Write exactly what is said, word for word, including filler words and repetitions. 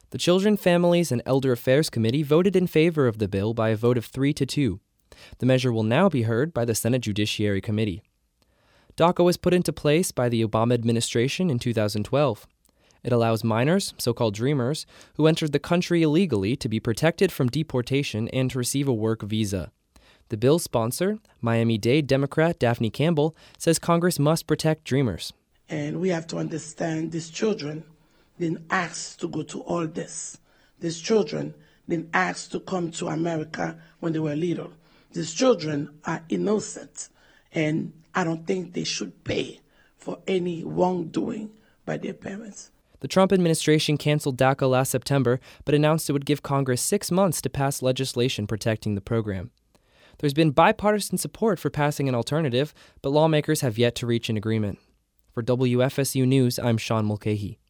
The Children, Families, and Elder Affairs Committee voted in favor of the bill by a vote of three to two. The measure will now be heard by the Senate Judiciary Committee. DACA was put into place by the Obama administration in two thousand twelve. It allows minors, so-called dreamers, who entered the country illegally to be protected from deportation and to receive a work visa. The bill's sponsor, Miami-Dade Democrat Daphne Campbell, says Congress must protect dreamers. And we have to understand these children didn't ask to go to all this. These children didn't ask to come to America when they were little. These children are innocent, and I don't think they should pay for any wrongdoing by their parents. The Trump administration canceled DACA last September, but announced it would give Congress six months to pass legislation protecting the program. There's been bipartisan support for passing an alternative, but lawmakers have yet to reach an agreement. For W F S U News, I'm Sean Mulcahy.